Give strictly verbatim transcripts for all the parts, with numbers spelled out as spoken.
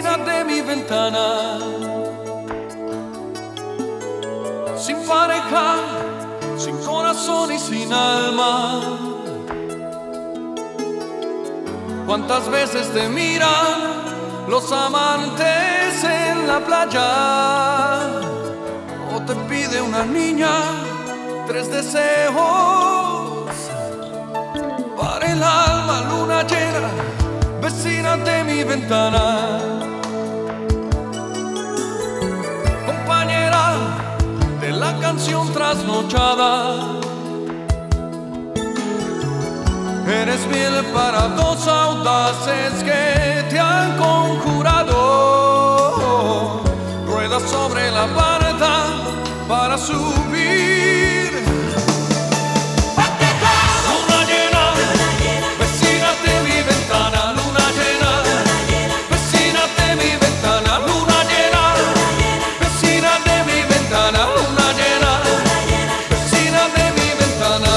vecina de mi ventana, sin pareja, sin corazón y sin alma. ¿Cuántas veces te miran los amantes en la playa? O te pide una niña tres deseos para el alma, luna llena, vecina de mi ventana, compañera de la canción trasnochada. Eres miel para dos audaces que te han conjurado, ruedas sobre la barda para subir. Luna llena, vecina de mi ventana, luna llena, vecina de mi ventana, luna llena, vecina de mi ventana, luna llena, vecina de mi ventana.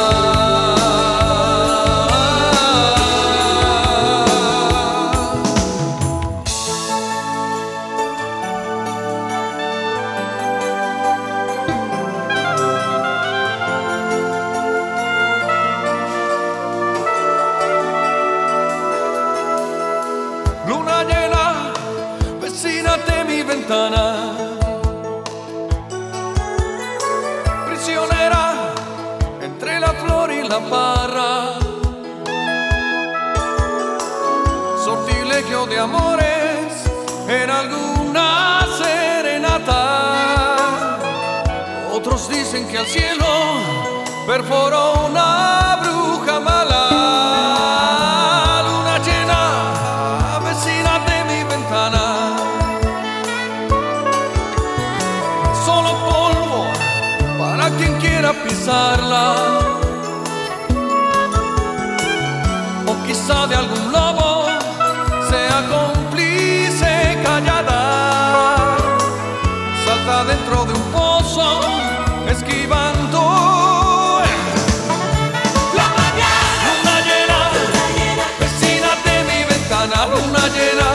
Luna llena, vecina de mi ventana, prisionera entre la flor y la parra, sortilegio de amores en alguna serenata. Otros dicen que al cielo perforó una bruja mala. Luna llena, vecina de mi ventana, solo polvo para quien quiera pisarla, o quizá de algún lobo sea cómplice callada. Salta dentro de un pozo esquivando. Luna llena, vecina de mi ventana, luna llena,